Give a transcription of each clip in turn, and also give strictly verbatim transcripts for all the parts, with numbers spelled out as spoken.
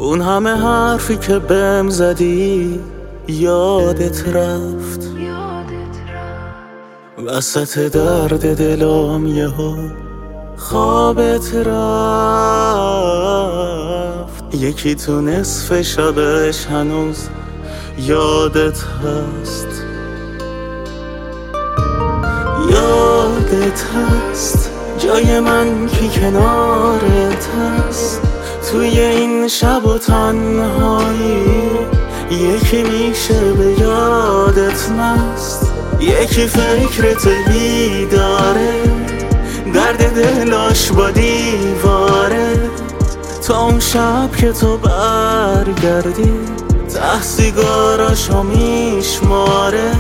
اون همه حرفی که بهم زدی یادت رفت، وسط درد دلم یهو خوابت رفت. یکی تو نصف شبش هنوز یادت هست، یادت هست جای من کی کنارت هست. توی این شب و تنهایی یکی میشه به یادت مست، یکی فکرت بیداره، درد دلاش با دیواره. تا اون شب که تو برگردی ته سیگاراشو میشماره.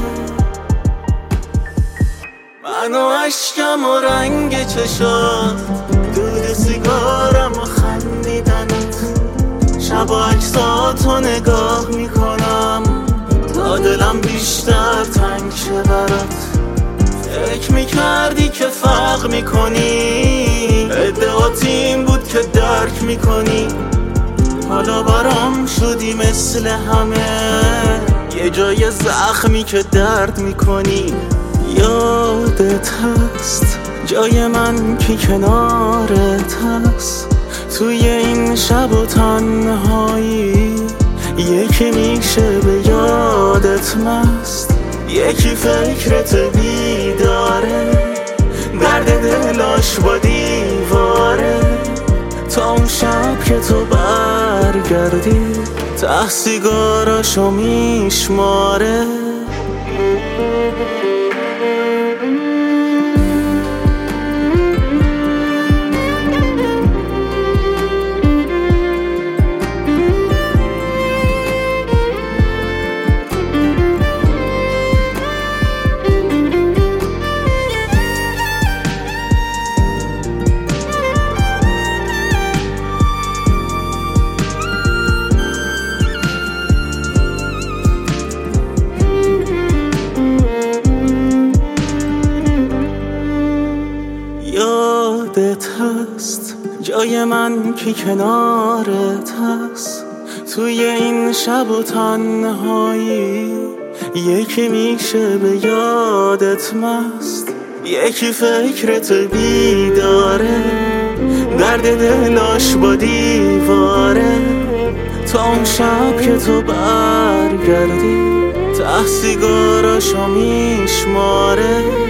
من و عشقم و رنگ چشات، دود سیگارم و خندیدنت. شب و عکساتو نگاه میکنم تا دلم بیشتر تنگ شه برات. فکر میکردی که فرق میکنی، ادعات این بود که درک میکنی. حالا برام شدی مثل همه، یه جای زخمی که درد میکنی. یادت هست جای من کی کنارت هست. توی این شب و تنهایی یکی میشه به یادت مست، یکی فکرت بیداره، درد دلاش با دیواره. تا اون شب که تو برگردی ته سیگاراشو میشماره. یادت هست جای من کی کنارت هست. توی این شب و تنهایی یکی میشه به یادت مست، یکی فکرت بیداره، درد دلاش با دیواره. تا اون شب که تو برگردی ته سیگاراشو میشماره.